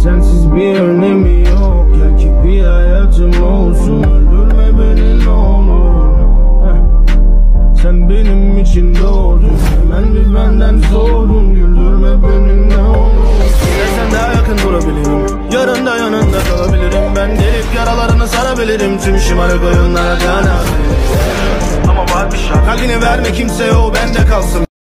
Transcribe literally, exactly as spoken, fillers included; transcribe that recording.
Sensiz bir önemi yok, gel ki bir hayatım olsun. Öldürme beni ne olur. Heh. Sen benim için doğdun, hemen bir benden soğudun. Güldürme beni ne olur. İstersen daha yakın durabilirim, yarın da yanında kalabilirim. Ben delip yaralarını sarabilirim, tüm şımarık oyunlara kanabilirim. Ama var bir şart, kalbini verme kimseye, o bende kalsın.